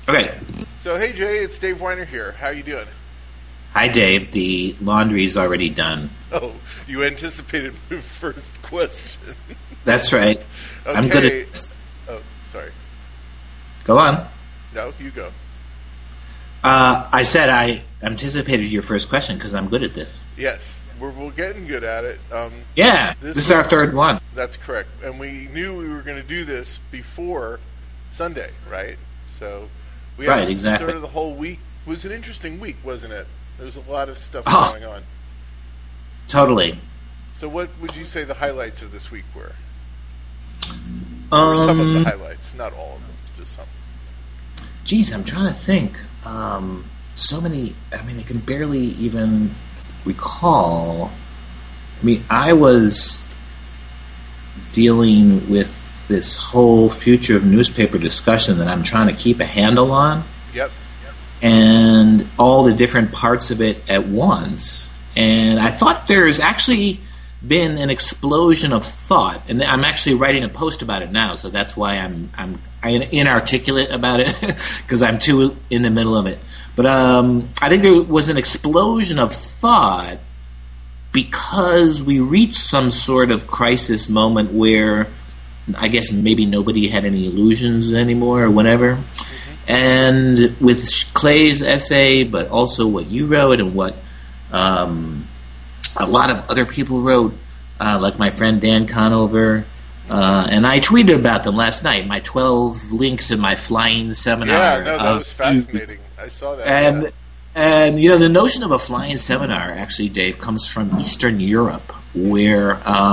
Okay. So, hey Jay, it's Dave Weiner here. How you doing? Hi, Dave. The laundry's already done. Oh, you anticipated my first question. That's right. Okay. I'm good at this. Oh, sorry. Go on. No, you go. I said I anticipated your first question because I'm good at this. Yes, we're getting good at it. Yeah, this is our third one. That's correct. And we knew we were going to do this before Sunday, right? So we Right, exactly. started the whole week. It was an interesting week, wasn't it? There was a lot of stuff going on. Totally. So what would you say the highlights of this week were? Or some of the highlights, not all of them, just some. Geez, I'm trying to think. So many. I mean, I can barely even recall. I mean, I was dealing with this whole future of newspaper discussion that I'm trying to keep a handle on. Yep. And all the different parts of it at once. And I thought there's actually been an explosion of thought, and I'm actually writing a post about it now, so that's why I'm inarticulate about it because I'm too in the middle of it. But I think there was an explosion of thought because we reached some sort of crisis moment where I guess maybe nobody had any illusions anymore or whatever. Mm-hmm. And with Clay's essay, but also what you wrote and what a lot of other people wrote, like my friend Dan Conover, and I tweeted about them last night, my 12 links in my flying seminar. Yeah, no, that was fascinating. I saw that. And you know, the notion of a flying seminar, actually, Dave, comes from Eastern Europe, where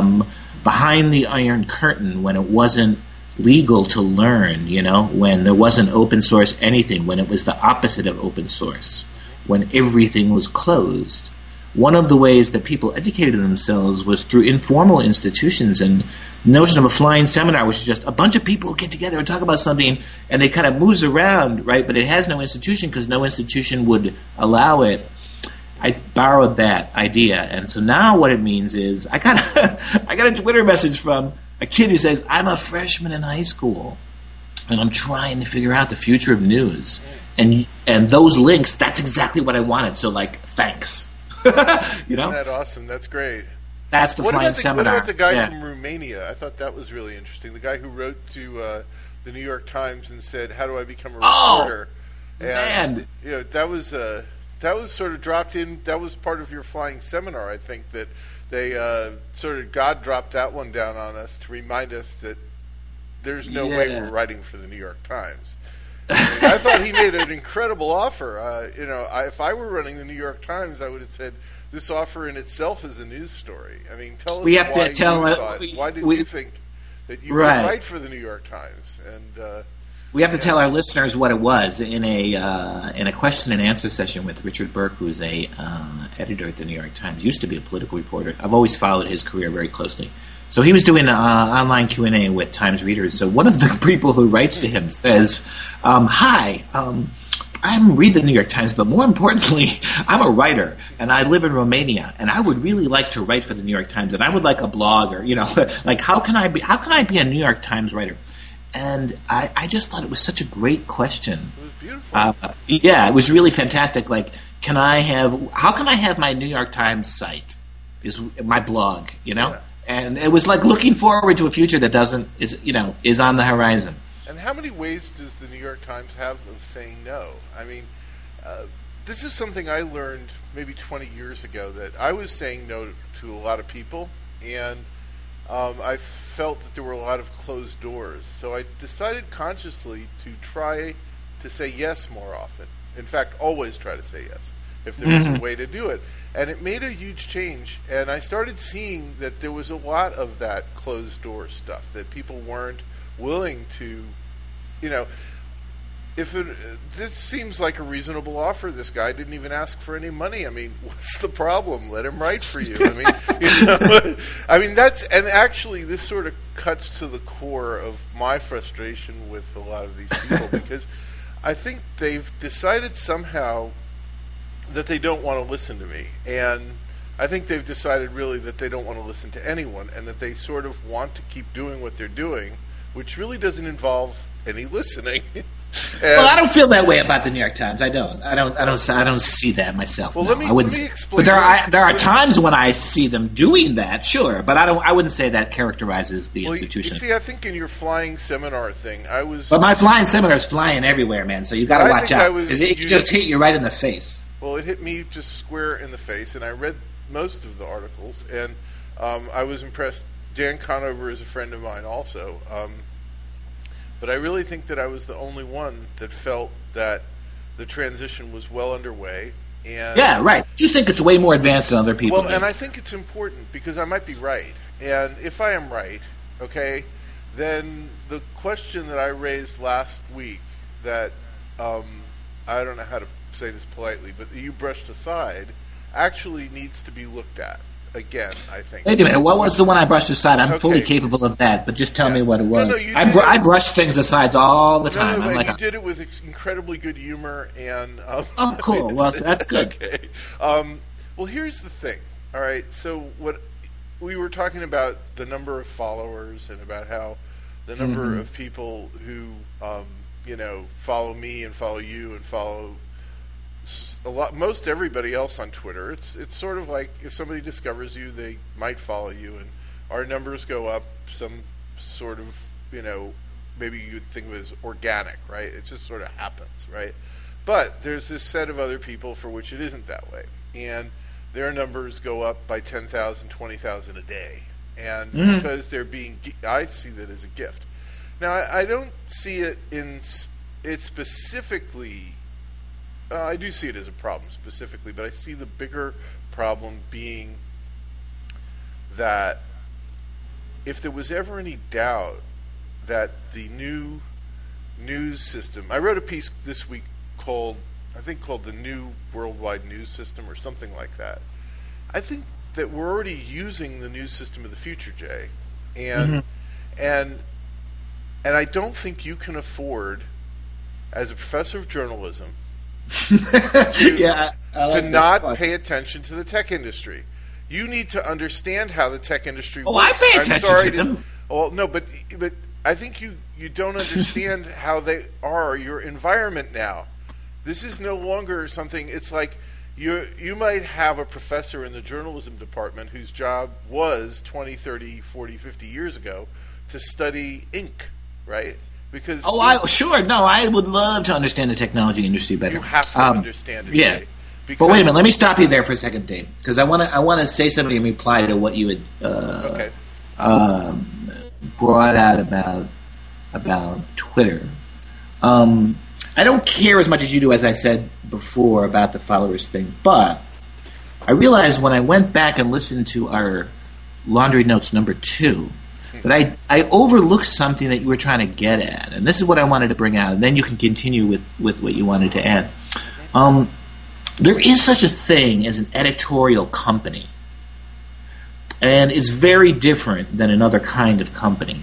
behind the Iron Curtain, when it wasn't legal to learn, you know, when there wasn't open source anything, when it was the opposite of open source, when everything was closed, one of the ways that people educated themselves was through informal institutions. And the notion of a flying seminar, which is just a bunch of people who get together and talk about something, and it kind of moves around, right? But it has no institution because no institution would allow it. I borrowed that idea, and so now what it means is I got a Twitter message from a kid who says, "I'm a freshman in high school, and I'm trying to figure out the future of news." And those links, that's exactly what I wanted. So, like, thanks. You know? Isn't that awesome? That's great. That's the flying seminar. What about the guy from Romania? I thought that was really interesting. The guy who wrote to the New York Times and said, "How do I become a reporter?" Man. You know, that was sort of dropped in. That was part of your flying seminar. I think that they sort of God dropped that one down on us to remind us that there's no way we're writing for the New York Times. I thought he made an incredible offer. You know, if I were running the New York Times, I would have said this offer in itself is a news story. I mean, tell us why did you think that you would write for the New York Times? And we have to tell our listeners what it was in a question and answer session with Richard Burke, who's a editor at the New York Times. Used to be a political reporter. I've always followed his career very closely. So he was doing online Q&A with Times readers. So one of the people who writes to him says, "Hi, I read the New York Times, but more importantly, I'm a writer, and I live in Romania, and I would really like to write for the New York Times, and I would like a blog, or, you know, like how can I be a New York Times writer?" And I just thought it was such a great question. It was beautiful. Yeah, it was really fantastic. Like, how can I have my New York Times site? Is my blog, you know? Yeah. And it was like looking forward to a future that is on the horizon. And how many ways does the New York Times have of saying no? I mean, this is something I learned maybe 20 years ago, that I was saying no to a lot of people, and I felt that there were a lot of closed doors. So I decided consciously to try to say yes more often. In fact, always try to say yes if there was a way to do it. And it made a huge change, and I started seeing that there was a lot of that closed door stuff, that people weren't willing to, you know, this seems like a reasonable offer. This guy didn't even ask for any money. I mean, what's the problem? Let him write for you. I mean, you know, I mean, and actually this sort of cuts to the core of my frustration with a lot of these people, because I think they've decided somehow that they don't want to listen to me, and I think they've decided really that they don't want to listen to anyone, and that they sort of want to keep doing what they're doing, which really doesn't involve any listening. Well, I don't feel that way about the New York Times. I don't see that myself. Well, no. let me explain. But there are times when I see them doing that, sure. But I wouldn't say that characterizes the institution. You see, I think in your flying seminar thing, But my flying seminar is flying everywhere, man. So you got to watch out because it just hit you right in the face. Well, it hit me just square in the face, and I read most of the articles, and I was impressed. Dan Conover is a friend of mine, also. But I really think that I was the only one that felt that the transition was well underway. And yeah, right. You think it's way more advanced than other people. Well, and I think it's important because I might be right. And if I am right, okay, then the question that I raised last week that I don't know how to say this politely, but you brushed aside actually needs to be looked at. Again, I think. Wait a minute. What was the one I brushed aside? I'm fully capable of that, but just tell me what it was. No, I brush things aside all the time. No, you did it with incredibly good humor and. Oh, cool. Well, that's good. Okay. Well, here's the thing. All right. So what we were talking about the number of followers and about how the number of people who follow me and follow you and follow most everybody else on Twitter. It's sort of like if somebody discovers you, they might follow you, and our numbers go up. Some sort of maybe you'd think of it as organic, right? It just sort of happens, right? But there's this set of other people for which it isn't that way, and their numbers go up by 10,000, 20,000 a day, and because they're I see that as a gift. Now I don't see it specifically. I do see it as a problem specifically, but I see the bigger problem being that if there was ever any doubt that the new news system... I wrote a piece this week called the New Worldwide News System or something like that. I think that we're already using the news system of the future, Jay. And I don't think you can afford, as a professor of journalism... to not pay attention to the tech industry. You need to understand how the tech industry works. I pay attention to them. Well, no, but I think you don't understand how they are your environment now. This is no longer something. It's like you might have a professor in the journalism department whose job was 20, 30, 40, 50 years ago to study ink, right? Because I would love to understand the technology industry better. You have to understand it. Yeah, but wait a minute. Let me stop you there for a second, Dave, because I want to say something in reply to what you had brought out about Twitter. I don't care as much as you do, as I said before, about the followers thing, but I realized when I went back and listened to our Laundry Notes number 2. But I overlooked something that you were trying to get at, and this is what I wanted to bring out, and then you can continue with what you wanted to add. There is such a thing as an editorial company, and it's very different than another kind of company.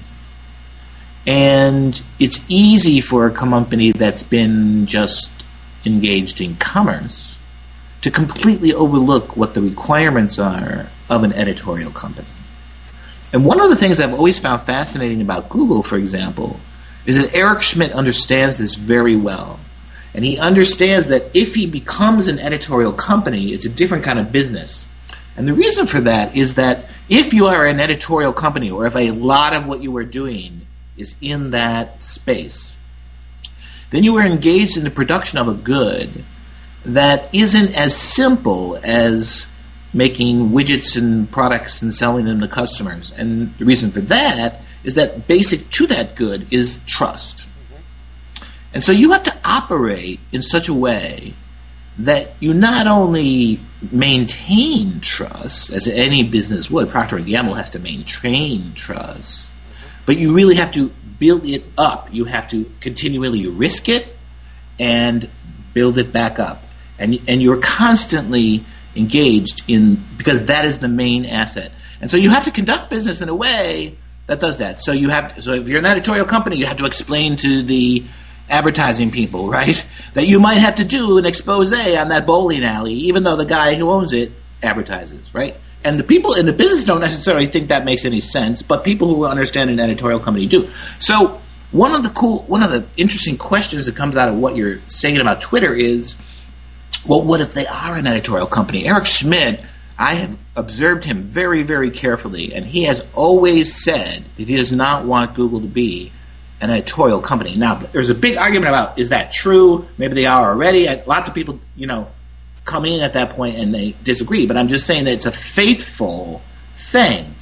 And it's easy for a company that's been just engaged in commerce to completely overlook what the requirements are of an editorial company. And one of the things I've always found fascinating about Google, for example, is that Eric Schmidt understands this very well. And he understands that if he becomes an editorial company, it's a different kind of business. And the reason for that is that if you are an editorial company, or if a lot of what you are doing is in that space, then you are engaged in the production of a good that isn't as simple as making widgets and products and selling them to customers. And the reason for that is that basic to that good is trust. And so you have to operate in such a way that you not only maintain trust, as any business would. Procter & Gamble has to maintain trust. But you really have to build it up. You have to continually risk it and build it back up. And you're constantly engaged in, because that is the main asset. And so you have to conduct business in a way that does that. So if you're an editorial company, you have to explain to the advertising people, right, that you might have to do an expose on that bowling alley, even though the guy who owns it advertises, right? And the people in the business don't necessarily think that makes any sense, but people who understand an editorial company do. So one of the interesting questions that comes out of what you're saying about Twitter is, well, what if they are an editorial company? Eric Schmidt, I have observed him very, very carefully, and he has always said that he does not want Google to be an editorial company. Now, there's a big argument about, is that true? Maybe they are already. Lots of people, come in at that point and they disagree, but I'm just saying that it's a faithful thing.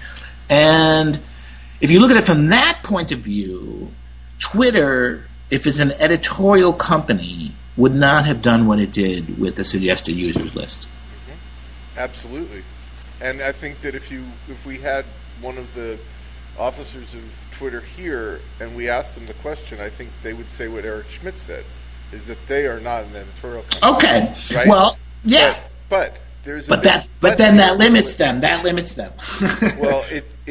And if you look at it from that point of view, Twitter, if it's an editorial company, would not have done what it did with the suggested users list. Mm-hmm. Absolutely. And I think that if we had one of the officers of Twitter here and we asked them the question, I think they would say what Eric Schmidt said, is that they are not an editorial company. Okay. Right? Well, yeah. But there's then that limits them. That limits them. Well,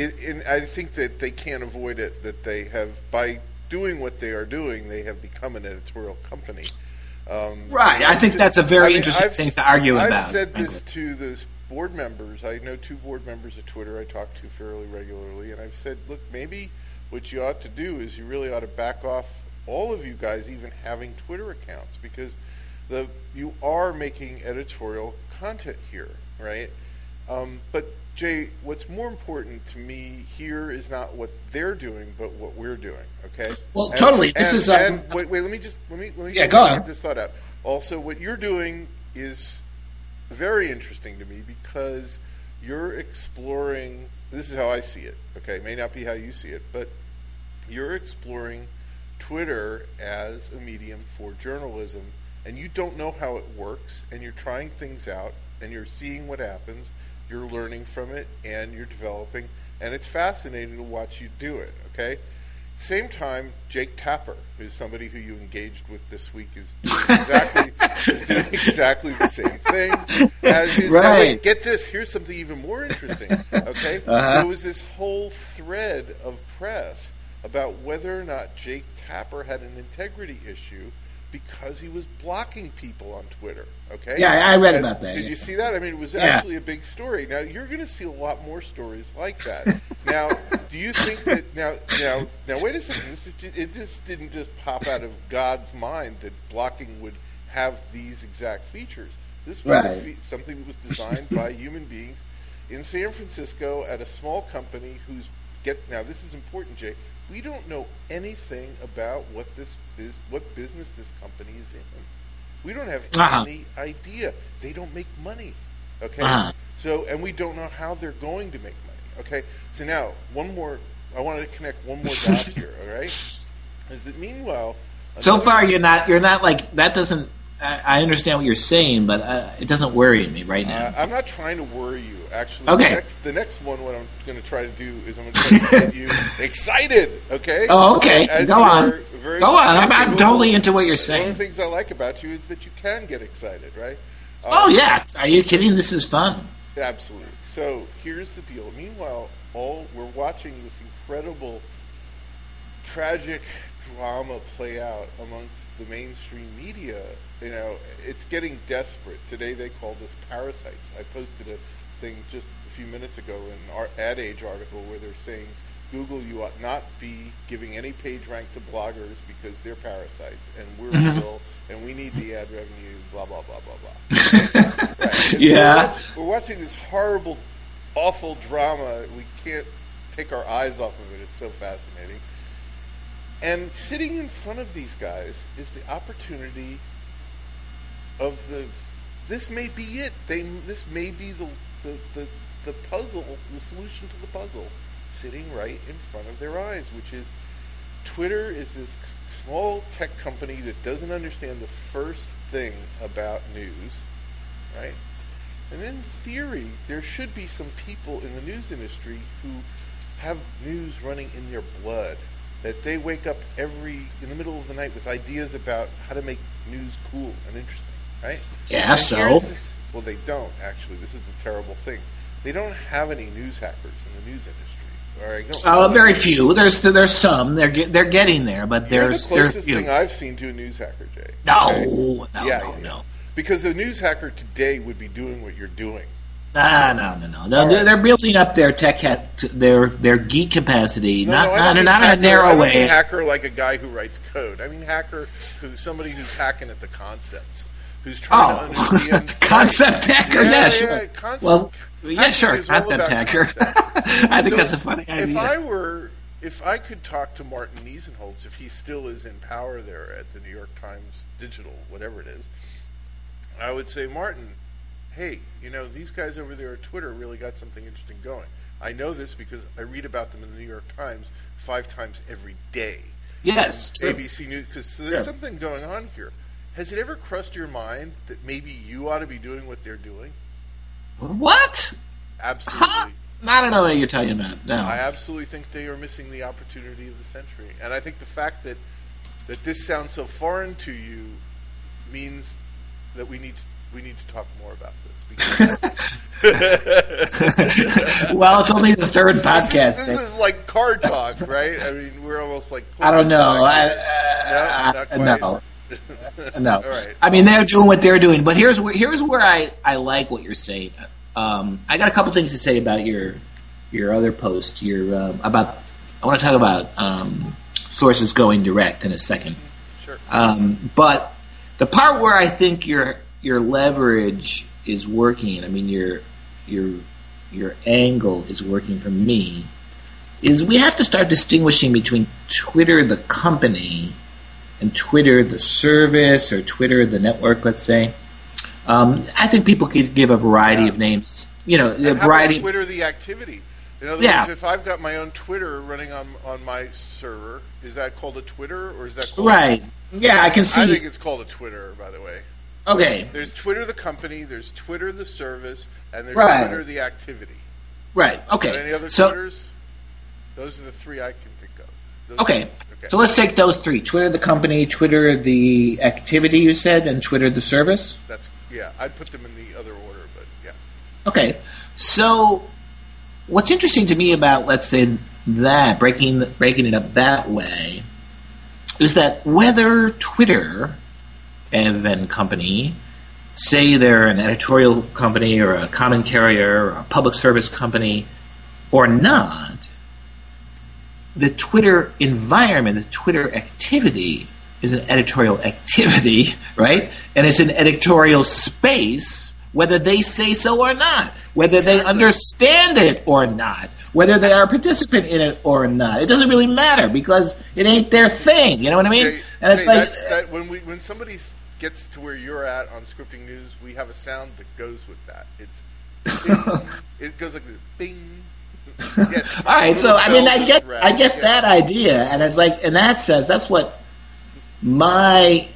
I think that they can't avoid it, that they have, by doing what they are doing, they have become an editorial company. Right. I think that's a very interesting thing to argue about. I've said this to the board members. I know 2 board members of Twitter I talk to fairly regularly, and I've said, look, maybe what you ought to do is you really ought to back off all of you guys even having Twitter accounts, because you are making editorial content here, right? But Jay, what's more important to me here is not what they're doing, but what we're doing. Okay. Well, totally. This is. Wait. Let me Yeah, go on. Get this thought out. Also, what you're doing is very interesting to me because you're exploring. This is how I see it. Okay, it may not be how you see it, but you're exploring Twitter as a medium for journalism, and you don't know how it works, and you're trying things out, and you're seeing what happens. You're learning from it, and you're developing, and it's fascinating to watch you do it, okay? Same time, Jake Tapper, who's somebody who you engaged with this week, is doing exactly the same thing. As his, right. Now, wait, get this, here's something even more interesting, okay? There was this whole thread of press about whether or not Jake Tapper had an integrity issue because he was blocking people on Twitter, okay? Yeah, I read about that. Did you see that? I mean, it was actually a big story. Now, you're going to see a lot more stories like that. Now, do you think that... Now, wait a second. It just didn't just pop out of God's mind that blocking would have these exact features. This was something that was designed by human beings in San Francisco at a small company who's... Now, this is important, Jay. We don't know anything about what business this company is in. We don't have any idea. They don't make money. Okay? So, and we don't know how they're going to make money. Okay? So now, I wanted to connect one more dot here, all right? Is that meanwhile... So far, you're not like, that doesn't... I understand what you're saying, but it doesn't worry me right now. I'm not trying to worry you. Actually, okay. The next one, what I'm going to try to do is I'm going to try to get you excited. Okay. Oh, okay. Go on. Go on. I'm totally into what you're saying. One of the things I like about you is that you can get excited, right? Oh yeah. Are you kidding? This is fun. Absolutely. So here's the deal. Meanwhile, we're watching this incredible, tragic drama play out amongst the mainstream media. You know, it's getting desperate. Today they called us parasites. I posted a thing just a few minutes ago in our Ad Age article where they're saying, Google, you ought not be giving any page rank to bloggers because they're parasites, and we're real, and we need the ad revenue, blah, blah, blah, blah, blah. Right? Yeah. We're watching this horrible, awful drama. We can't take our eyes off of it. It's so fascinating. And sitting in front of these guys is the opportunity of this may be it. This may be the puzzle, the solution to the puzzle, sitting right in front of their eyes, which is Twitter is this small tech company that doesn't understand the first thing about news, right? And in theory, there should be some people in the news industry who have news running in their blood, that they wake up in the middle of the night with ideas about how to make news cool and interesting. Right? Yeah, so? Well, they don't, actually. This is the terrible thing. They don't have any news hackers in the news industry. All right? Very few. There's some. They're getting there, but there's the closest thing I've seen to a news hacker, Jay. No. Because a news hacker today would be doing what you're doing. No. They're building up their their geek capacity, not in a narrow I don't way. mean hacker like a guy who writes code. I mean hacker somebody who's hacking at the concepts, who's trying to understand concept hacker. Yeah, sure. Sure. Concept hacker. I think that's a funny idea. If I could talk to Martin Niesenholz, if he still is in power there at the New York Times Digital, whatever it is, I would say, Martin, hey, these guys over there at Twitter really got something interesting going. I know this because I read about them in the New York Times 5 times every day. Yes. ABC News, because there's something going on here. Has it ever crossed your mind that maybe you ought to be doing what they're doing? What? Absolutely. Huh? I don't know what you're talking about. No. I absolutely think they are missing the opportunity of the century. And I think the fact that this sounds so foreign to you means that we need to talk more about this. Well, it's only the third podcast. This is like car talk, right? I mean, we're almost like... I don't know. No. All right. I mean, they're doing what they're doing. But here's where I like what you're saying. I got a couple things to say about your other post. I want to talk about sources going direct in a second. Sure. But the part where I think your leverage is working, I mean your angle is working for me, is we have to start distinguishing between Twitter the company and Twitter the service, or Twitter the network, let's say. I think people could give a variety of names. A variety. Twitter the activity. In other words, if I've got my own Twitter running on my server, is that called a Twitter, or is that called right? Yeah, I can see. I think it's called a Twitter, by the way. Okay. There's Twitter the company, there's Twitter the service, and there's Twitter the activity. Right. Okay. Any other Twitters? Those are the 3 I can think of. Okay. So let's take those 3: Twitter the company, Twitter the activity, you said, and Twitter the service. I'd put them in the other order, but yeah. Okay. So what's interesting to me about, let's say, that breaking it up that way is that whether Twitter and company, say they're an editorial company or a common carrier or a public service company or not, the Twitter environment, the Twitter activity is an editorial activity, right? And it's an editorial space, whether they say so or not, whether they understand it or not, whether they are a participant in it or not. It doesn't really matter because it ain't their thing. You know what I mean? And it's like when somebody gets to where you're at on Scripting News, we have a sound that goes with that. It goes like this, bing. Yeah, all right, so I mean, I get that idea, and it's like, in that sense, that's what my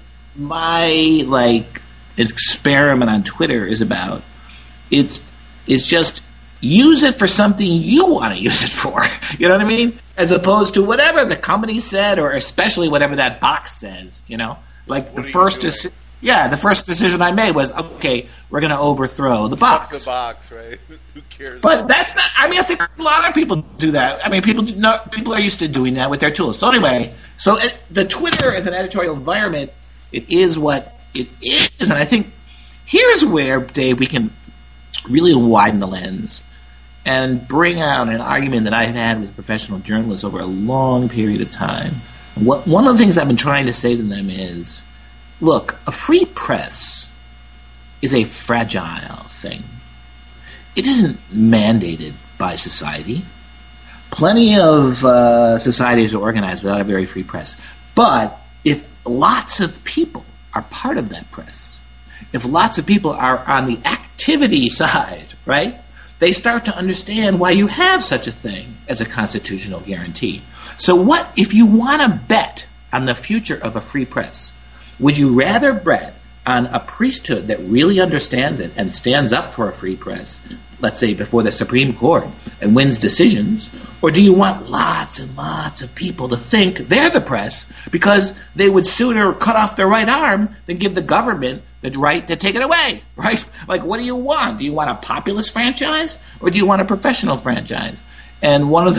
like experiment on Twitter is about. It's just use it for something you want to use it for. You know what I mean? As opposed to whatever the company said, or especially whatever that box says. Like the first decision I made was, okay, we're going to overthrow the box. The box, right? Who cares? But that's not. I mean, I think a lot of people do that. I mean, people are used to doing that with their tools. So anyway, the Twitter as an editorial environment, it is what it is, and I think here's where, Dave, we can really widen the lens and bring out an argument that I've had with professional journalists over a long period of time. One of the things I've been trying to say to them is, look, a free press is a fragile thing. It isn't mandated by society. Plenty of societies are organized without a very free press. But if lots of people are part of that press, if lots of people are on the activity side, right, they start to understand why you have such a thing as a constitutional guarantee. So what if you want to bet on the future of a free press? Would you rather bet on a priesthood that really understands it and stands up for a free press, let's say before the Supreme Court, and wins decisions? Or do you want lots and lots of people to think they're the press because they would sooner cut off their right arm than give the government the right to take it away, right? Like, what do you want? Do you want a populist franchise or do you want a professional franchise? And one of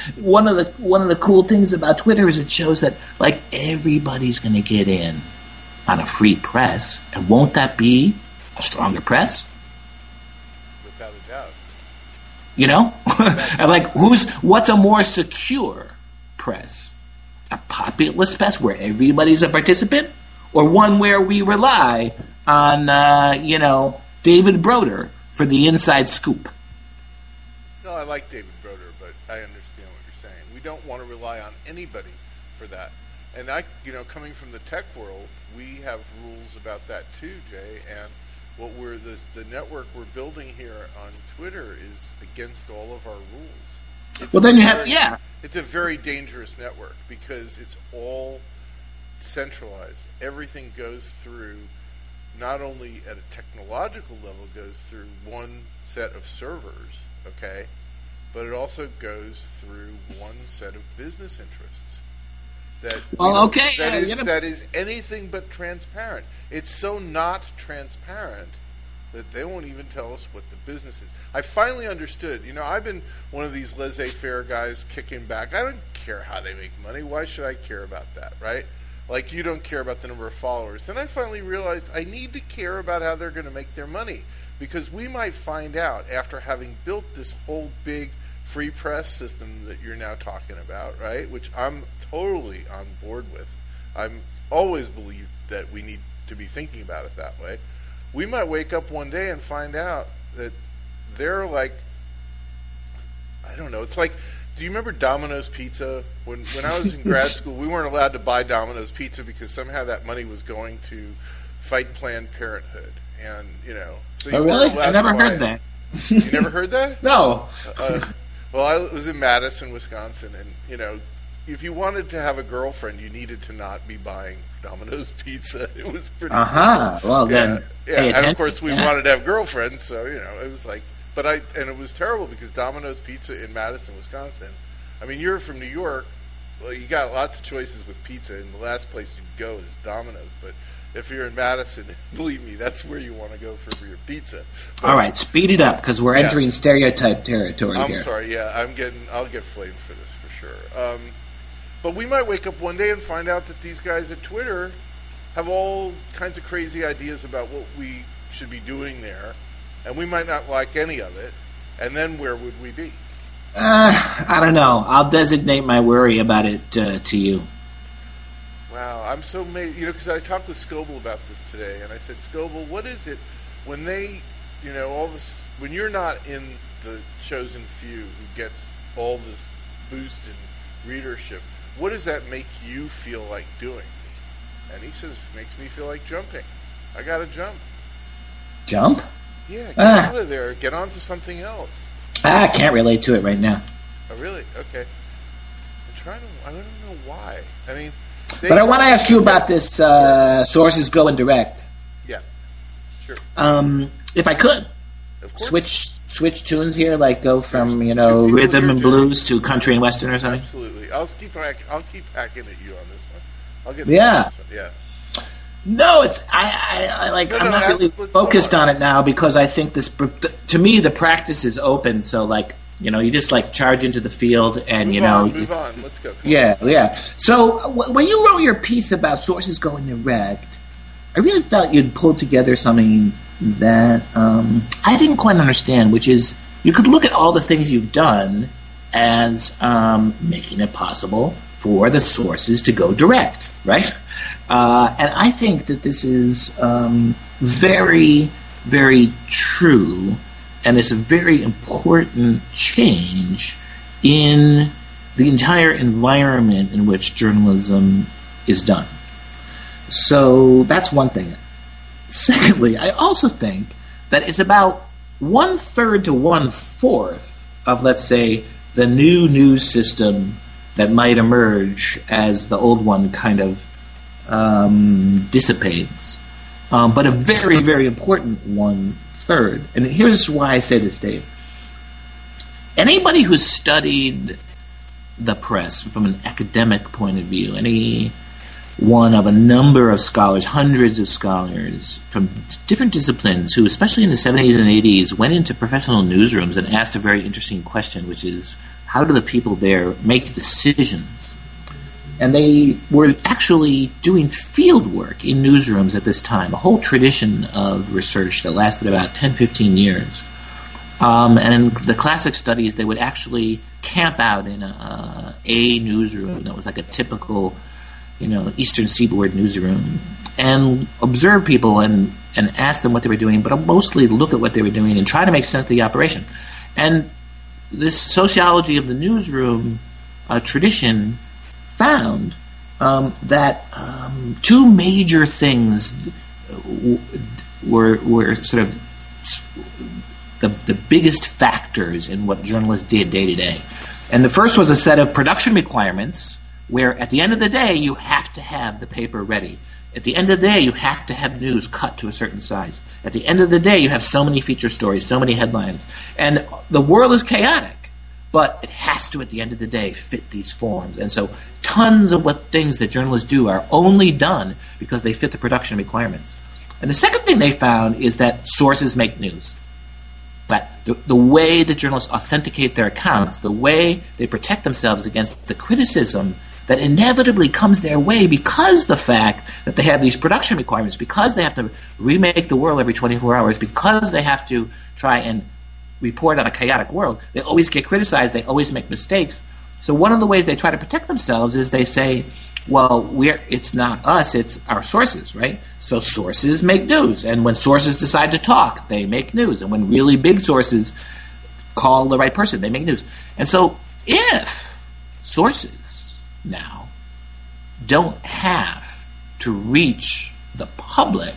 the cool things about Twitter is it shows that, like, everybody's going to get in on a free press, and won't that be a stronger press? Without a You know? And like, what's a more secure press? A populist press where everybody's a participant? Or one where we rely on, David Broder for the inside scoop? No, I like David Broder, but I understand what you're saying. We don't want to rely on anybody for that. And coming from the tech world, we have rules about that too, Jay. And what the network we're building here on Twitter is against all of our rules. It's a very dangerous network because it's all centralized. Everything goes through, not only at a technological level, goes through one set of servers, okay, but it also goes through one set of business interests. That is anything but transparent. It's so not transparent that they won't even tell us what the business is. I finally understood. I've been one of these laissez-faire guys kicking back. I don't care how they make money. Why should I care about that, right? Like, you don't care about the number of followers. Then I finally realized I need to care about how they're going to make their money, because we might find out after having built this whole big free press system that you're now talking about, right, which I'm totally on board with. I'm always believed that we need to be thinking about it that way. We might wake up one day and find out that they're like, I don't know, it's like, do you remember Domino's Pizza? When I was in grad school, we weren't allowed to buy Domino's Pizza because somehow that money was going to fight Planned Parenthood. And, so you really? I never heard that. You never heard that? No. Well, I was in Madison, Wisconsin, and, if you wanted to have a girlfriend, you needed to not be buying Domino's Pizza. It was pretty simple. Well, then, and of course we wanted to have girlfriends, so, it was like, and it was terrible because Domino's Pizza in Madison, Wisconsin, I mean, you're from New York, well, you got lots of choices with pizza, and the last place you go is Domino's, but if you're in Madison, believe me, that's where you want to go for your pizza. But, all right, speed it up, because we're entering stereotype territory here. I'm sorry, I'll get flamed for this for sure. But we might wake up one day and find out that these guys at Twitter have all kinds of crazy ideas about what we should be doing there, and we might not like any of it, and then where would we be? I don't know. I'll designate my worry about it to you. Wow, I'm so amazed, because I talked with Scoble about this today, and I said, Scoble, what is it when they, all this, when you're not in the chosen few who gets all this boost in readership, what does that make you feel like doing? And he says, it makes me feel like jumping. I gotta jump. Jump? Yeah, get out of there. Get on to something else. I can't relate to it right now. Oh, really? Okay. I don't know why. I mean... But I want to ask you about this sources going direct. Yeah, sure. If I could, of course. Switch tunes here, like go from rhythm and blues to country and western or something. Absolutely, I'll keep hacking at you on this one. I'll get this one. Yeah. No, it's I'm not really focused on it now because I think this. To me, the practice is open. So you just charge into the field and move on. Let's go. Yeah. So when you wrote your piece about sources going direct, I really felt you'd pulled together something that I didn't quite understand, which is you could look at all the things you've done as making it possible for the sources to go direct, right? And I think that this is very, very true, and it's a very important change in the entire environment in which journalism is done. So that's one thing. Secondly, I also think that it's about 1/3 to 1/4 of, let's say, the new news system that might emerge as the old one kind of dissipates. But a very, very important 1/3. And here's why I say this, Dave. Anybody who's studied the press from an academic point of view, any one of a number of scholars, hundreds of scholars from different disciplines who, especially in the 70s and 80s, went into professional newsrooms and asked a very interesting question, which is, how do the people there make decisions? And they were actually doing field work in newsrooms at this time, a whole tradition of research that lasted about 10, 15 years. And in the classic studies, they would actually camp out in a newsroom that was like a typical, Eastern Seaboard newsroom, and observe people and ask them what they were doing, but mostly look at what they were doing and try to make sense of the operation. And this sociology of the newsroom tradition found that two major things were sort of the biggest factors in what journalists did day to day. And the first was a set of production requirements where at the end of the day you have to have the paper ready. At the end of the day you have to have the news cut to a certain size. At the end of the day you have so many feature stories, so many headlines. And the world is chaotic, but it has to at the end of the day fit these forms. And so tons of things that journalists do are only done because they fit the production requirements. And the second thing they found is that sources make news. But the way that journalists authenticate their accounts, the way they protect themselves against the criticism that inevitably comes their way because the fact that they have these production requirements, because they have to remake the world every 24 hours, because they have to try and report on a chaotic world, they always get criticized, they always make mistakes. So one of the ways they try to protect themselves is they say, well, it's not us, it's our sources, right? So sources make news, and when sources decide to talk, they make news, and when really big sources call the right person, they make news. And so if sources now don't have to reach the public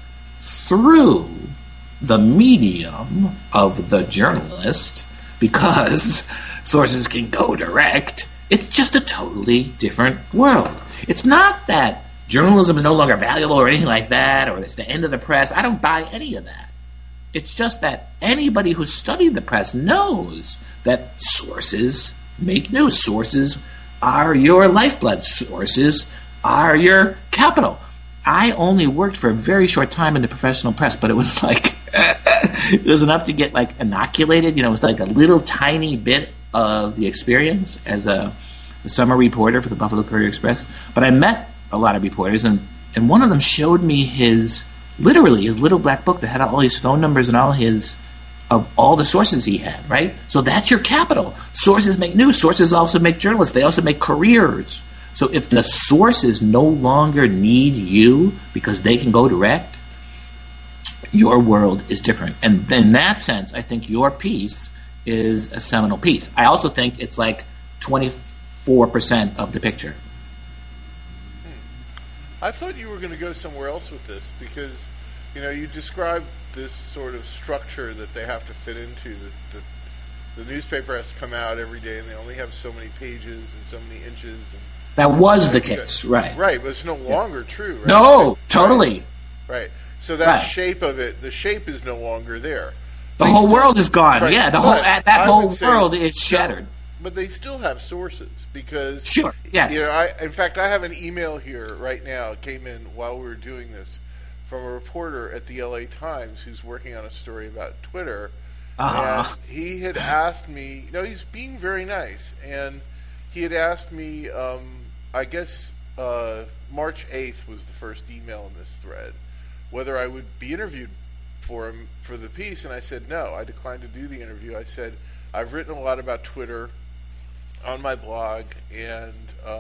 through the medium of the journalist, because sources can go direct, it's just a totally different world. It's not that journalism is no longer valuable or anything like that, or it's the end of the press. I don't buy any of that. It's just that anybody who's studied the press knows that sources make news. Sources are your lifeblood. Sources are your capital. I only worked for a very short time in the professional press, but it was like it was enough to get like inoculated. It was like a little tiny bit of the experience as a summer reporter for the Buffalo Courier Express. But I met a lot of reporters, and one of them showed me his little black book that had all his phone numbers and all the sources he had, right? So that's your capital. Sources make news. Sources also make journalists. They also make careers. So if the sources no longer need you because they can go direct, your world is different. And in that sense, I think your piece is a seminal piece. I also think it's like 24% of the picture. I thought you were going to go somewhere else with this because, you described this sort of structure that they have to fit into. The newspaper has to come out every day, and they only have so many pages and so many inches. And that was the case, right? Right, but it's no longer true. Right? No, totally. Right. So that shape of it, the shape is no longer there. The whole world is gone. Right. Yeah, that whole world is shattered. But they still have sources because sure, yes. In fact, I have an email here right now. It came in while we were doing this from a reporter at the LA Times who's working on a story about Twitter. And he had asked me, he's being very nice, and he had asked me, I guess March 8th was the first email in this thread, whether I would be interviewed for him for the piece, and I said no. I declined to do the interview. I said, I've written a lot about Twitter on my blog, and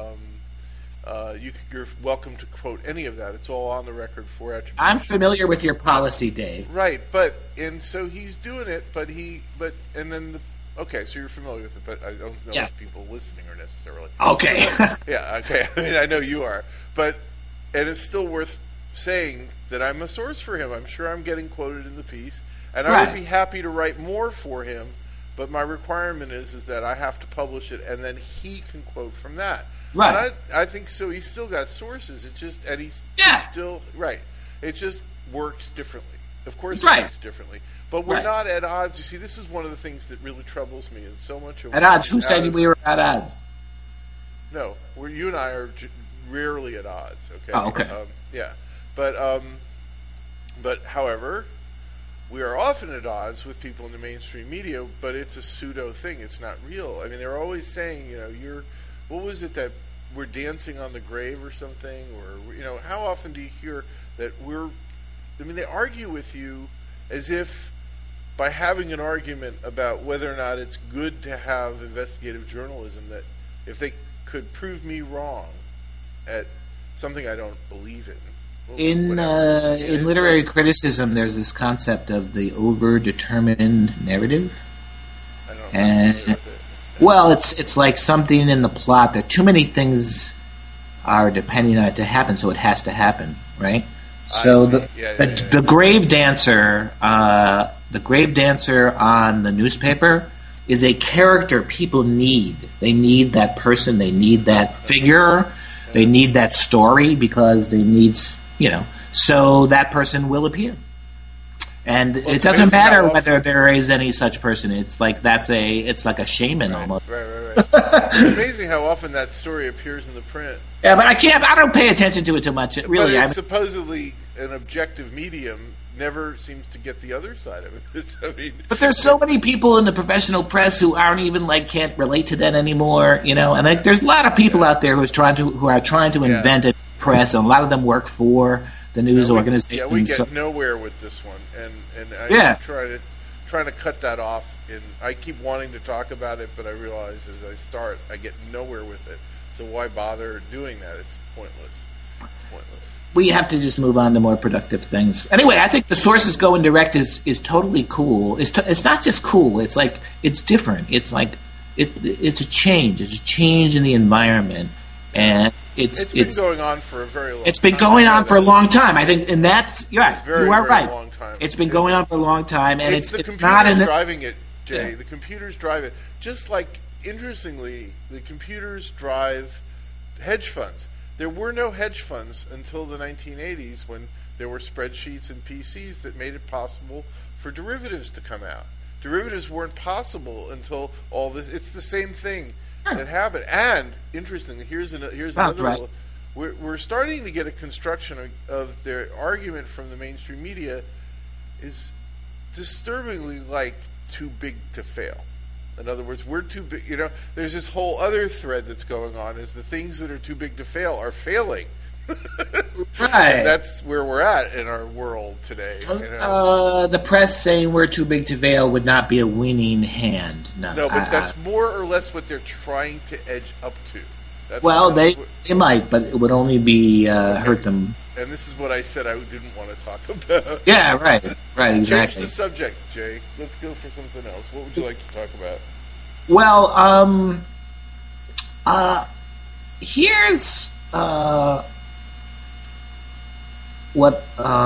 you're welcome to quote any of that. It's all on the record for attribution. I'm familiar with your policy, Dave. Right, and so he's doing it, okay, so you're familiar with it, but I don't know if people listening are necessarily. Okay. Yeah, okay. I mean, I know you are, and it's still worth saying that I'm a source for him. I'm sure I'm getting quoted in the piece, and I would be happy to write more for him. But my requirement is that I have to publish it, and then he can quote from that. Right. And I think so. He's still got sources. It just he's still right. It just works differently. Of course, it works differently. But we're not at odds. You see, this is one of the things that really troubles me, and so much of at odds. Who said we were at odds? No, you and I are rarely at odds. Okay. Oh, okay. Yeah, but however, we are often at odds with people in the mainstream media, but it's a pseudo thing. It's not real. I mean, they're always saying, what was it that we're dancing on the grave or something? Or, how often do you hear that they argue with you as if by having an argument about whether or not it's good to have investigative journalism, that if they could prove me wrong at something I don't believe in. In literary criticism, there's this concept of the over-determined narrative. I don't know. Well, it's like something in the plot that too many things are depending on it to happen, so it has to happen, right? So the grave dancer, the grave dancer on the newspaper is a character people need. They need that person. They need that figure. They need that story because they need, so that person will appear. And it doesn't matter whether there is any such person. It's like it's like a shaman almost. Right. It's amazing how often that story appears in the print. Yeah, but I don't pay attention to it too much. Really, but it's supposedly an objective medium. Never seems to get the other side of it. But there's so many people in the professional press who aren't even can't relate to that anymore, And there's a lot of people out there who are trying to invent a press, and a lot of them work for the news organizations. Yeah, we get nowhere with this one, and I trying to cut that off. And I keep wanting to talk about it, but I realize as I start, I get nowhere with it. So why bother doing that? It's pointless. We have to just move on to more productive things. Anyway, I think the sources going direct is totally cool. It's not just cool. It's it's different. It's it's a change. It's a change in the environment, and it's been going on for a very long time. It's been going on for a long time. I think, and that's you are right. Long time. It's been going on for a long time, and it's the it's computers not driving it, Jay. Yeah. The computers drive it. Just like, interestingly, the computers drive hedge funds. There were no hedge funds until the 1980s, when there were spreadsheets and PCs that made it possible for derivatives to come out. Derivatives weren't possible until all this. It's the same thing that happened. And interestingly, here's another. Right. We're starting to get a construction of their argument from the mainstream media is disturbingly too big to fail. In other words, we're too big. There's this whole other thread that's going on, is the things that are too big to fail are failing. Right. And that's where we're at in our world today. The press saying we're too big to fail would not be a winning hand. No, but that's more or less what they're trying to edge up to. They might, but it would only be hurt them. And this is what I said I didn't want to talk about. Yeah, right, exactly. Change the subject, Jay. Let's go for something else. What would you like to talk about? Well, here's what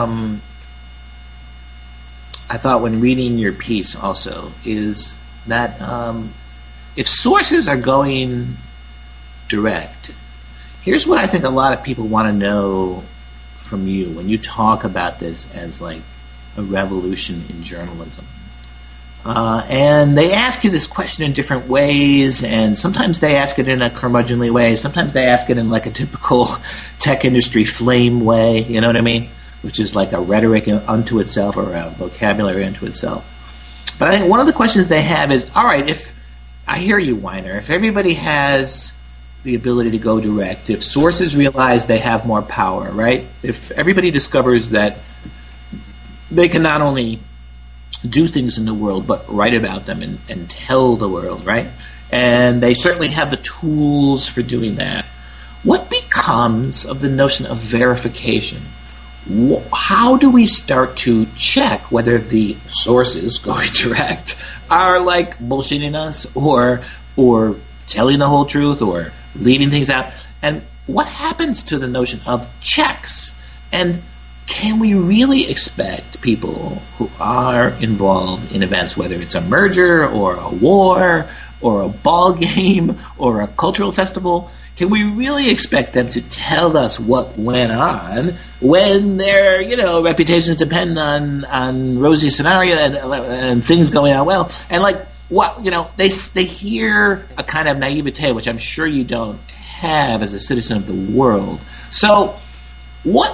I thought when reading your piece also, is that if sources are going direct, here's what I think a lot of people want to know from you when you talk about this as a revolution in journalism. And they ask you this question in different ways, and sometimes they ask it in a curmudgeonly way, sometimes they ask it in a typical tech industry flame way, you know what I mean? Which is a rhetoric unto itself, or a vocabulary unto itself. But I think one of the questions they have is, all right, if I hear you, Weiner, if everybody has the ability to go direct, if sources realize they have more power, right? If everybody discovers that they can not only do things in the world, but write about them and tell the world, right? And they certainly have the tools for doing that. What becomes of the notion of verification? How do we start to check whether the sources going direct are bullshitting us, or telling the whole truth, or leaving things out? And what happens to the notion of checks? And can we really expect people who are involved in events, whether it's a merger or a war or a ball game or a cultural festival, can we really expect them to tell us what went on when their reputations depend on rosy scenario and things going on well? And they hear a kind of naivete, which I'm sure you don't have as a citizen of the world. So what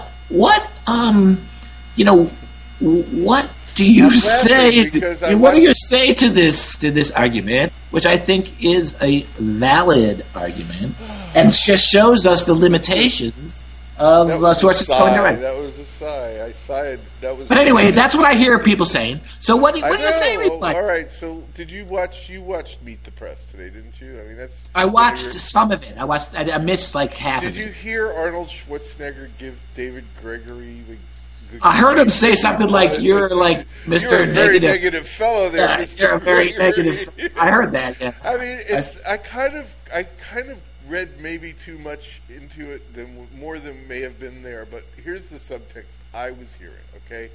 do you say? What do you say to this argument, which I think is a valid argument, and just shows us the limitations of sources going direct. That was a sigh. I sighed. That was. But anyway, that's what I hear people saying. So what do you say? Well, all right. So did you watch? You watched Meet the Press today, didn't you? I mean, I watched some of it. I missed like half. Did you hear Arnold Schwarzenegger give David Gregory the? I heard him say something like, "You're like Mr. You're a very Negative. negative fellow there, Yeah, Mr. you're a very Gregory." negative." I heard that. Yeah. I mean, I kind of read maybe too much into it than more than may have been there. But here's the subtext I was hearing. Okay.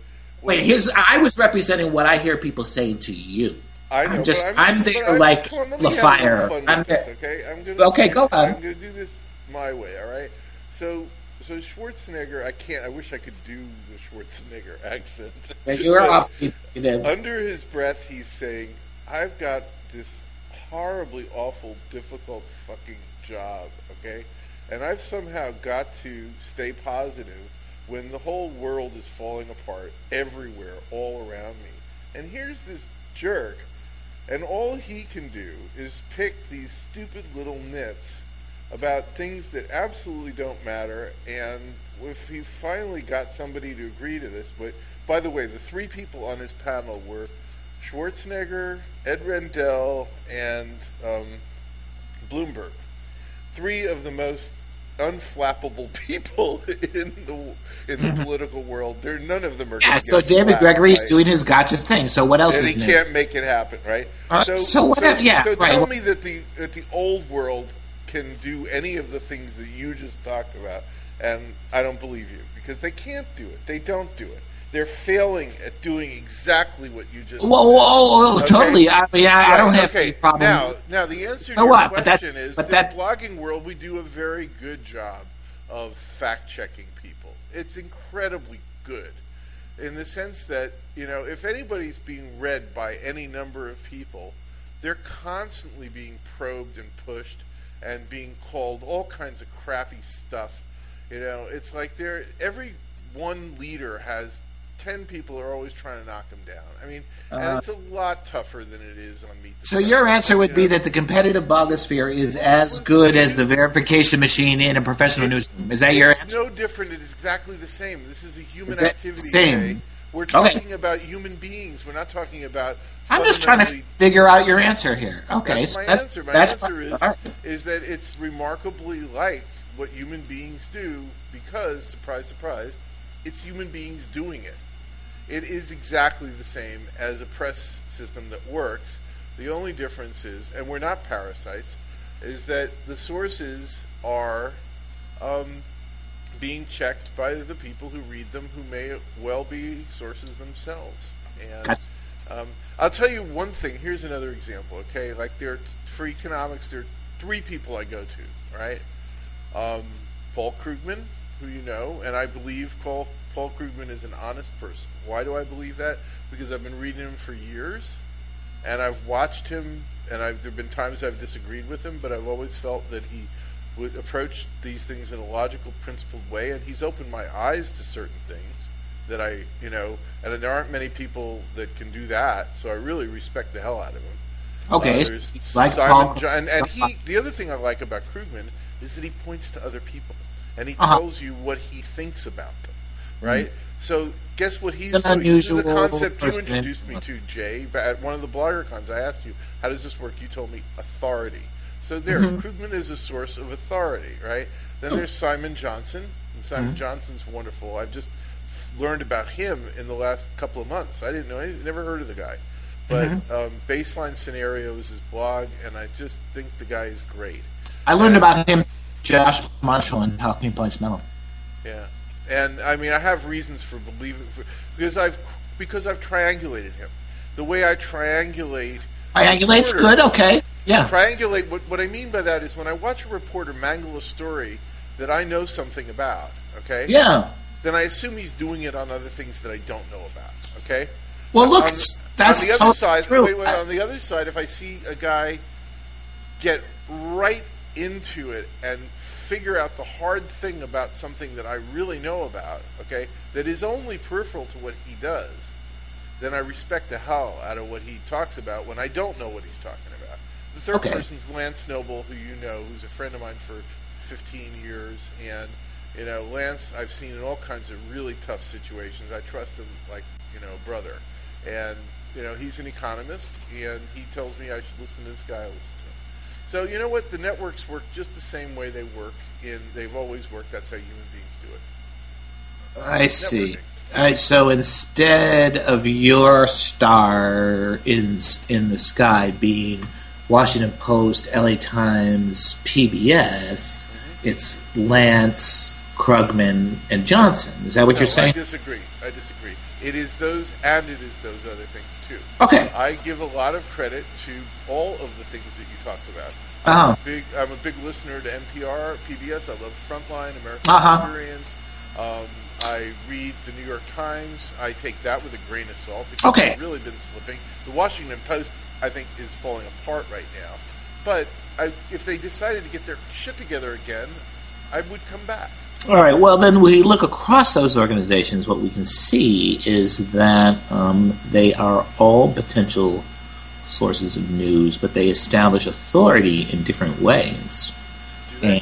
I was representing what I hear people saying to you. I know. I'm there like the fire. I'm there. Okay. Go on. I'm going to do this my way. All right. So Schwarzenegger, I wish I could do the Schwarzenegger accent. You were off. Under his breath, he's saying, "I've got this horribly awful, difficult fucking job, okay? And I've somehow got to stay positive when the whole world is falling apart everywhere, all around me. And here's this jerk, and all he can do is pick these stupid little nits about things that absolutely don't matter, and if he finally got somebody to agree to this, but by the way, the three people on his panel were Schwarzenegger, Ed Rendell, and Bloomberg. Three of the most unflappable people in the political world. None of them are. Yeah, so David Gregory is doing his gotcha thing. So what else and is new? He can't make it happen, right? So tell me that the old world can do any of the things that you just talked about, and I don't believe you, because they can't do it. They don't do it. They're failing at doing exactly what you just said. Okay? Totally. I mean, I don't have any problem. Now, the answer to your question is that in the blogging world, we do a very good job of fact-checking people. It's incredibly good in the sense that, if anybody's being read by any number of people, they're constantly being probed and pushed and being called all kinds of crappy stuff. It's like every one leader has 10 people are always trying to knock him down. I mean, and it's a lot tougher than it is on Meet the So your answer would be that the competitive blogosphere is as good as the verification machine in a professional newsroom. Is that your answer? It's no different. It is exactly the same. This is a human activity. Same. Today. We're talking about human beings. We're not talking about. I'm just trying to figure out your answer here. Okay, that's my answer. My answer is that it's remarkably like what human beings do because, surprise, surprise, it's human beings doing it. It is exactly the same as a press system that works. The only difference is, and we're not parasites, is that the sources are being checked by the people who read them, who may well be sources themselves. And I'll tell you one thing. Here's another example. Okay, like for economics, there are three people I go to. Right, Paul Krugman, who you know, and I believe Paul Krugman is an honest person. Why do I believe that? Because I've been reading him for years, and I've watched him, and there have been times I've disagreed with him, but I've always felt that he would approach these things in a logical, principled way, and he's opened my eyes to certain things that and there aren't many people that can do that, so I really respect the hell out of him. Okay, there's like Simon John, and the other thing I like about Krugman is that he points to other people, and he tells you what he thinks about them, right? Mm-hmm. So guess what he's doing? This is a concept you introduced me to, Jay. At one of the blogger cons, I asked you, how does this work? You told me authority. So there, Krugman is a source of authority, right? Then there's Simon Johnson, and Simon Johnson's wonderful. I've just learned about him in the last couple of months. I didn't know anything, never heard of the guy. But Baseline Scenario is his blog, and I just think the guy is great. I learned about him, Josh Marshall, and Talking Points Mellow. Yeah. And I mean, I have reasons for believing because I've triangulated him. The way I triangulate's good. Okay, yeah. Triangulate. What I mean by that is when I watch a reporter mangle a story that I know something about. Okay. Yeah. Then I assume he's doing it on other things that I don't know about. Okay. Well, look, that's on the other side. True. Wait, on the other side, if I see a guy get right into it and figure out the hard thing about something that I really know about, okay, that is only peripheral to what he does, then I respect the hell out of what he talks about when I don't know what he's talking about. The third person's Lance Noble, who you know, who's a friend of mine for 15 years, and Lance, I've seen in all kinds of really tough situations. I trust him like, a brother. And, he's an economist, and he tells me I should listen to this guy. I listen to him. So, you know what? The networks work just the same way they work, and they've always worked. That's how human beings do it. I see. All right, so instead of your star in the sky being Washington Post, LA Times, PBS, it's Lance, Krugman, and Johnson. Is that what you're saying? I disagree. It is those, and it is those other things too. Okay. I give a lot of credit to all of the things that you talked about. I'm a big listener to NPR, PBS. I love Frontline, American Experience. I read the New York Times. I take that with a grain of salt because I've really been slipping. The Washington Post, I think, is falling apart right now. But if they decided to get their shit together again, I would come back. All right. Well, then we look across those organizations. What we can see is that they are all potential sources of news, but they establish authority in different ways. Do they?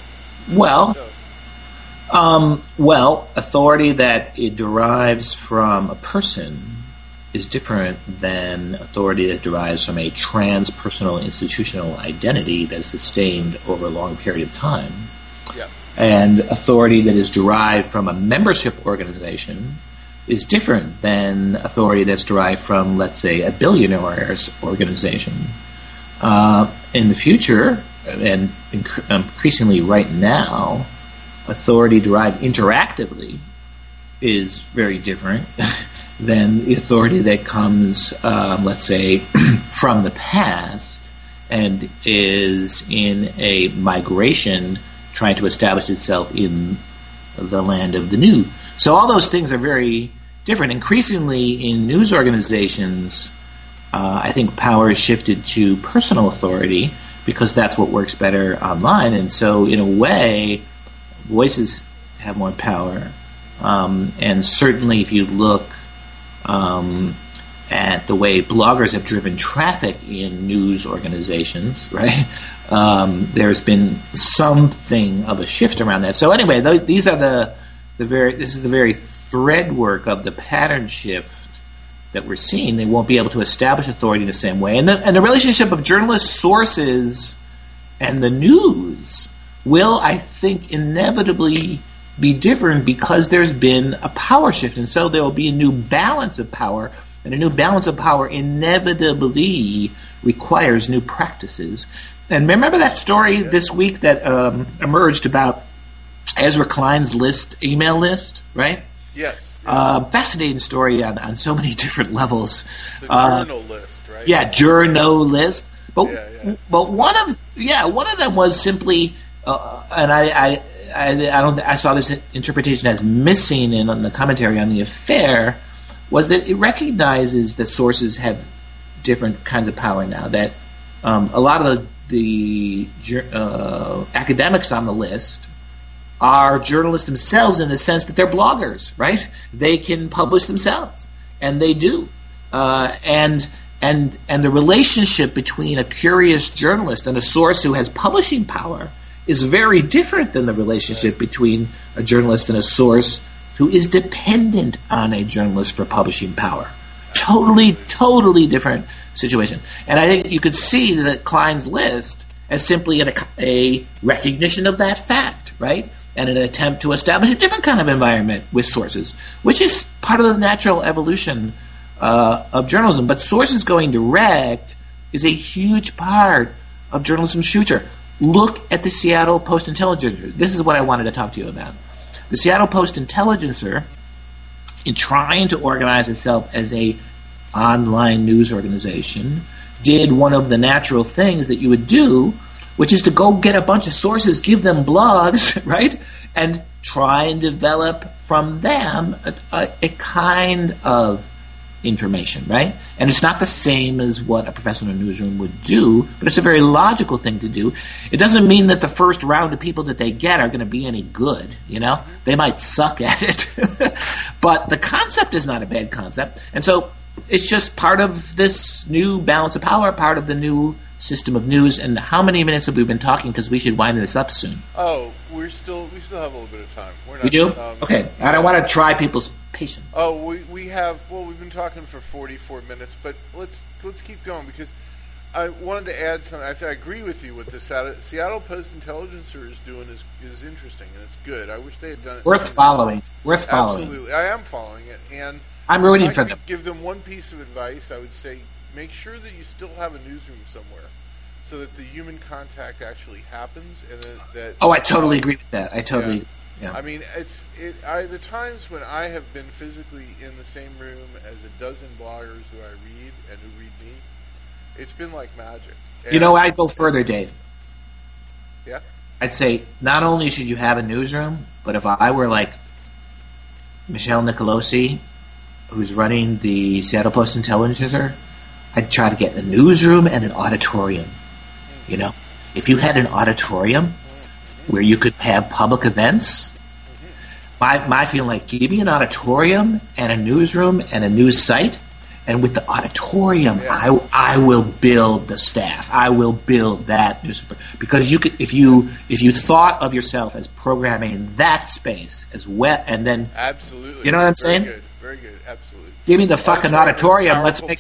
Authority that it derives from a person is different than authority that derives from a transpersonal institutional identity that is sustained over a long period of time. Yeah. And authority that is derived from a membership organization is different than authority that's derived from, let's say, a billionaire's organization. In the future, and increasingly right now, authority derived interactively is very different than the authority that comes, let's say, from the past and is in a migration trying to establish itself in the land of the new. So all those things are very different. Increasingly in news organizations, I think power is shifted to personal authority because that's what works better online. And so in a way, voices have more power. And certainly if you look at the way bloggers have driven traffic in news organizations, right? There's been something of a shift around that. So anyway, these are this is the very thread work of the pattern shift that we're seeing. They won't be able to establish authority in the same way. And the relationship of journalist sources and the news will, I think, inevitably be different because there's been a power shift. And so there will be a new balance of power, and a new balance of power inevitably requires new practices. And remember that story this week that emerged about Ezra Klein's email list, right? Yes. Fascinating story on so many different levels. The journal list, right? Yeah, journal list. But one of them was simply, and I saw this interpretation as missing in the commentary on the affair, was that it recognizes that sources have different kinds of power now. That a lot of the academics on the list are journalists themselves in the sense that they're bloggers, right? They can publish themselves, and they do. And the relationship between a curious journalist and a source who has publishing power is very different than the relationship between a journalist and a source who is dependent on a journalist for publishing power. Totally different situation. And I think you could see that Klein's list as simply a recognition of that fact, right? And an attempt to establish a different kind of environment with sources, which is part of the natural evolution of journalism. But sources going direct is a huge part of journalism's future. Look at the Seattle Post-Intelligencer. This is what I wanted to talk to you about. The Seattle Post-Intelligencer, in trying to organize itself as a online news organization, did one of the natural things that you would do, which is to go get a bunch of sources, give them blogs, right, and try and develop from them a kind of information, right? And it's not the same as what a professional newsroom would do, but it's a very logical thing to do. It doesn't mean that the first round of people that they get are going to be any good, you know? They might suck at it. But the concept is not a bad concept. And so it's just part of this new balance of power, part of the new system of news. And how many minutes have we been talking? Because we should wind this up soon. Oh, we still have a little bit of time. We're not, we do? Okay. I don't want to try people's patience. Oh, we have. Well, we've been talking for 44 minutes, but let's keep going because I wanted to add something. I agree with you. What the Seattle Post-Intelligencer is doing is interesting and it's good. I wish they had done it. Worth following. Absolutely, I am following it, and I'm rooting for them. Give them one piece of advice. I would say make sure that you still have a newsroom somewhere, so that the human contact actually happens, and that. Oh, I totally agree with that. I totally. Yeah. I mean, the times when I have been physically in the same room as a dozen bloggers who I read and who read me, it's been like magic. And I'd go further, Dave. Yeah? I'd say not only should you have a newsroom, but if I were like Michelle Nicolosi, who's running the Seattle Post-Intelligencer, I'd try to get a newsroom and an auditorium. If you had an auditorium where you could have public events, my feeling like give me an auditorium and a newsroom and a news site, and with the auditorium, I will build the staff. I will build that newspaper because you could if you thought of yourself as programming that space as well, and then absolutely, you know what I'm saying? Very good, absolutely. Give me the fucking auditorium. Let's make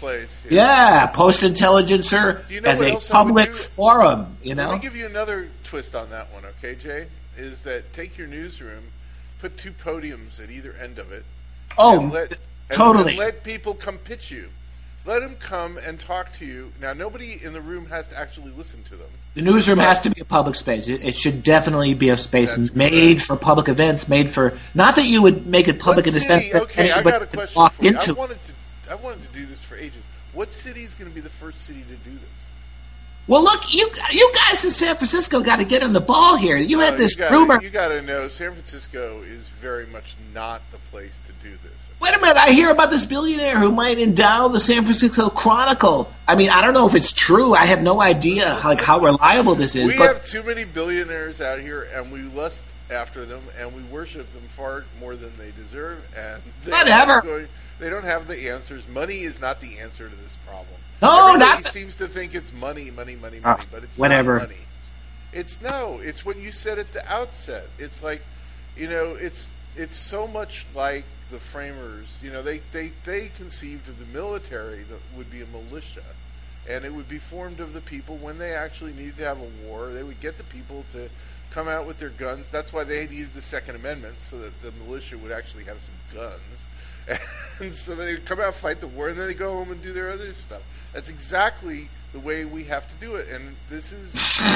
Post-Intelligencer as a public forum. Let me give you another twist on that one, okay, Jay? Is that take your newsroom, put two podiums at either end of it. Totally. And let people come pitch you. Let them come and talk to you. Now, nobody in the room has to actually listen to them. The newsroom has to be a public space. It should definitely be a space made for public events, made for... Not that you would make it public in the sense that I got a question for you. I wanted to do this for ages. What city is going to be the first city to do this? Well, look, you guys in San Francisco got to get on the ball here. You had this rumor. You got to know, San Francisco is very much not the place to do this. Wait a minute, I hear about this billionaire who might endow the San Francisco Chronicle. I mean, I don't know if it's true. I have no idea how reliable this is. We have too many billionaires out here, and we lust after them, and we worship them far more than they deserve. And they don't have the answers. Money is not the answer to this problem. No, Everybody seems to think it's money, but it's not money. It's what you said at the outset. It's like, it's so much like the framers. They conceived of the military that would be a militia, and it would be formed of the people when they actually needed to have a war. They would get the people to come out with their guns. That's why they needed the Second Amendment, so that the militia would actually have some guns. And so they'd come out, fight the war, and then they go home and do their other stuff. That's exactly the way we have to do it. And this is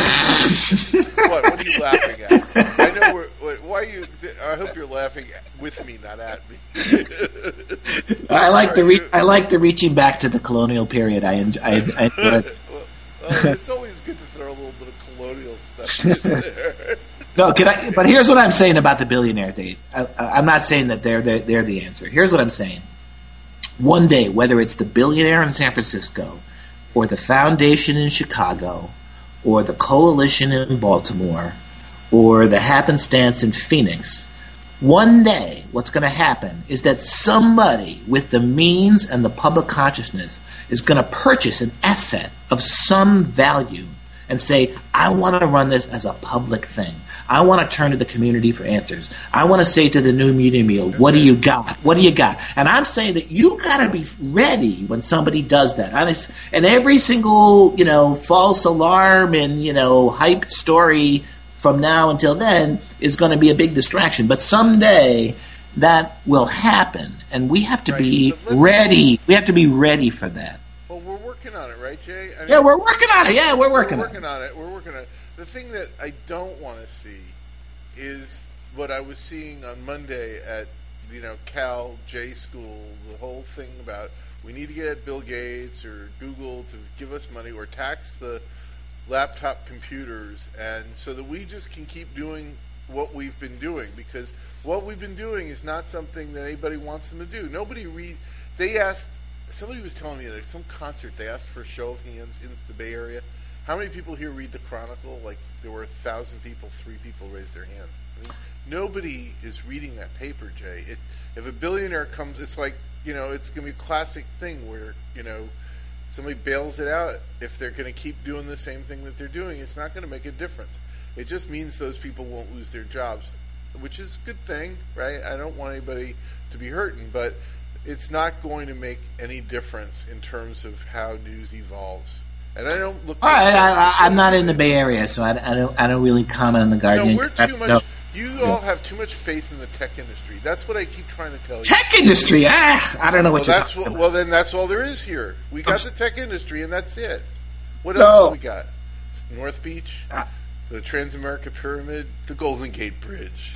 what are you laughing at? I know why are you? I hope you're laughing with me, not at me. I like the reaching back to the colonial period. I well, it's always good to throw a little bit of colonial stuff in there. No, but here's what I'm saying about the billionaire date. I'm not saying that they're the answer. Here's what I'm saying. One day, whether it's the billionaire in San Francisco, or the foundation in Chicago, or the coalition in Baltimore, or the happenstance in Phoenix, one day what's going to happen is that somebody with the means and the public consciousness is going to purchase an asset of some value and say, I want to run this as a public thing. I want to turn to the community for answers. I want to say to the new media meal, what do you got? What do you got? And I'm saying that you got to be ready when somebody does that. And every single, false alarm and, hyped story from now until then is going to be a big distraction. But someday that will happen, and we have to be ready. We have to be ready for that. Well, we're working on it, right, Jay? We're working on it. Yeah, we're working on it. We're working on it. The thing that I don't want to see is what I was seeing on Monday at, Cal J School, the whole thing about we need to get Bill Gates or Google to give us money or tax the laptop computers, and so that we just can keep doing what we've been doing, because what we've been doing is not something that anybody wants them to do. Somebody was telling me at some concert they asked for a show of hands in the Bay Area. How many people here read the Chronicle? Like, there were 1,000 people, 3 people raised their hands. Nobody is reading that paper, Jay. If a billionaire comes, it's like, it's going to be a classic thing where, Somebody bails it out. If they're going to keep doing the same thing that they're doing, it's not going to make a difference. It just means those people won't lose their jobs, which is a good thing, right? I don't want anybody to be hurting, but it's not going to make any difference in terms of how news evolves. And I don't look. All right, I'm not in the Bay Area, so I don't really comment on the Guardian. No, we're too much. No. You all have too much faith in the tech industry. That's what I keep trying to tell you. Tech industry? I don't know what you're talking about. Well, then that's all there is here. We got the tech industry, and that's it. What else do we got? North Beach, the Transamerica Pyramid, the Golden Gate Bridge.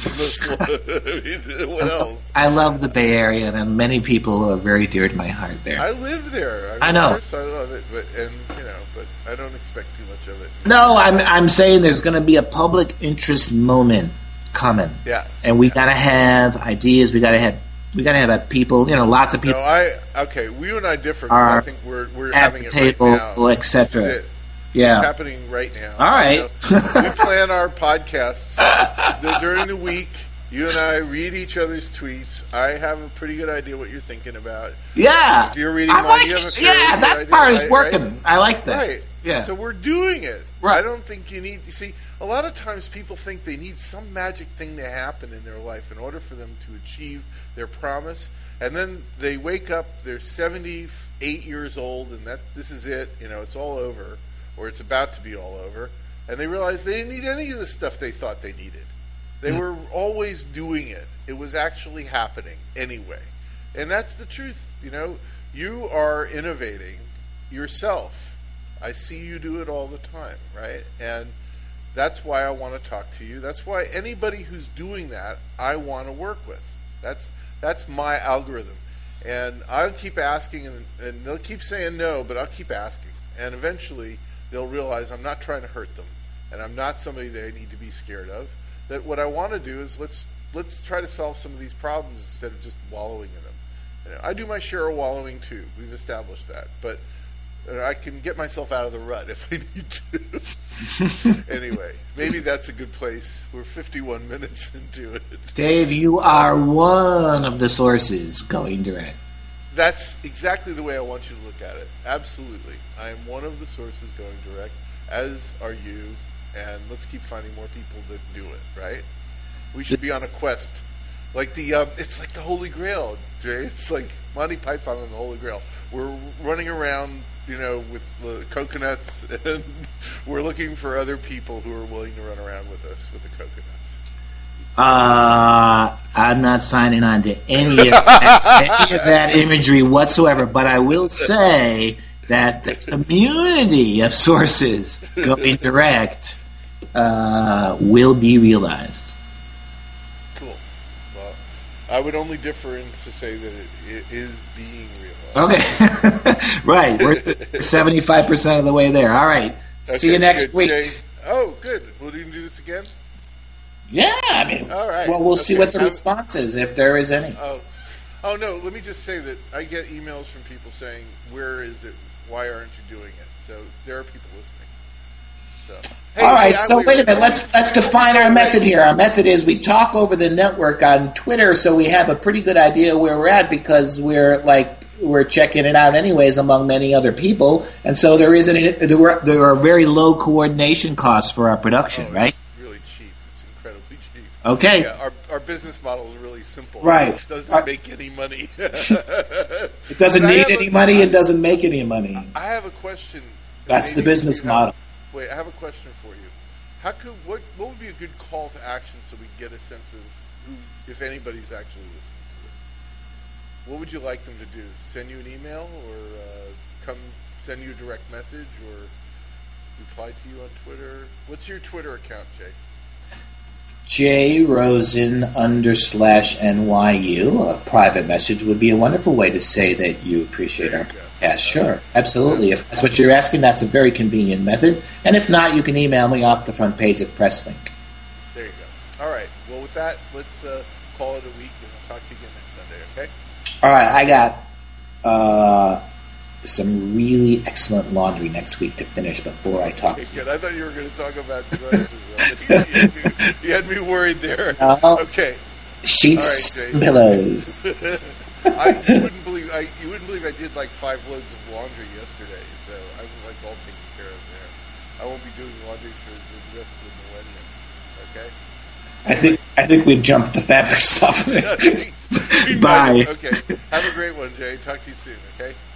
What else? I love the Bay Area, and many people are very dear to my heart there. I live there. I know. Of course, I love it, but I don't expect too much of it. No, I'm saying there's going to be a public interest moment coming. Yeah. And we got to have ideas. We got to have people. Lots of people. No, you and I differ. I think we're having the it table, right now, etc. Yeah, it's happening right now. All right. We plan our podcasts during the week. You and I read each other's tweets. I have a pretty good idea what you're thinking about. Yeah. If you're reading mine, you have a that part is working. Right? I like that. Right. Yeah. So we're doing it. Right. I don't think you need. You see, a lot of times people think they need some magic thing to happen in their life in order for them to achieve their promise, and then they wake up. They're 78 years old, and this is it. It's all over, or it's about to be all over, and they realize they didn't need any of the stuff they thought they needed. They were always doing it. It was actually happening anyway. And that's the truth. You are innovating yourself. I see you do it all the time, right? And that's why I want to talk to you. That's why anybody who's doing that, I want to work with. That's my algorithm. And I'll keep asking, and they'll keep saying no, but I'll keep asking. And eventually, they'll realize I'm not trying to hurt them, and I'm not somebody they need to be scared of. That what I want to do is let's try to solve some of these problems instead of just wallowing in them. I do my share of wallowing too. We've established that, but I can get myself out of the rut if I need to. Anyway, maybe that's a good place. We're 51 minutes into it. Dave, you are one of the sources going direct. That's exactly the way I want you to look at it. Absolutely. I am one of the sources going direct, as are you. And let's keep finding more people that do it, right? We should be on a quest. Like it's like the Holy Grail, Jay. It's like Monty Python and the Holy Grail. We're running around, with the coconuts, and we're looking for other people who are willing to run around with us with the coconuts. I'm not signing on to any of that imagery whatsoever, but I will say that the community of sources going direct will be realized. Cool. Well, I would only differ to say that it is being realized. Okay. Right. We're 75% of the way there. All right. Okay, see you next week. Jay. Oh, good. Will you do this again? Yeah, all right. Well, we'll see what the response is, if there is any. Oh, no, let me just say that I get emails from people saying, where is it? Why aren't you doing it? So there are people listening. So, hey, all right, so wait a minute. Let's define our method here. Our method is we talk over the network on Twitter, so we have a pretty good idea where we're at because we're checking it out anyways among many other people, and so there are very low coordination costs for our production, right? It's really cheap. It's incredibly cheap. Okay. Yeah, our business model is really simple. Right. It doesn't make any money. It doesn't need any money and doesn't make any money. I have a question. That's the business model. Wait, I have a question for you. What would be a good call to action so we get a sense of who, if anybody's actually listening to this? What would you like them to do? Send you an email, or come send you a direct message, or reply to you on Twitter? What's your Twitter account, Jay? JRosen_NYU. A private message would be a wonderful way to say that you appreciate our podcast. Sure, absolutely. If that's what you're asking, that's a very convenient method. And if not, you can email me off the front page of PressLink. There you go. All right. Well, with that, let's call it a week, and we'll talk to you again next Sunday, okay? All right. I got some really excellent laundry next week to finish before I talk. Okay, good. I thought you were going to talk about devices. You had me worried there. Okay. Sheets, right, pillows. You wouldn't believe I did like 5 loads of laundry yesterday. I won't be doing laundry for the rest of the millennium. Okay. I think we jumped to fabric stuff. Bye. Okay. Have a great one, Jay. Talk to you soon. Okay.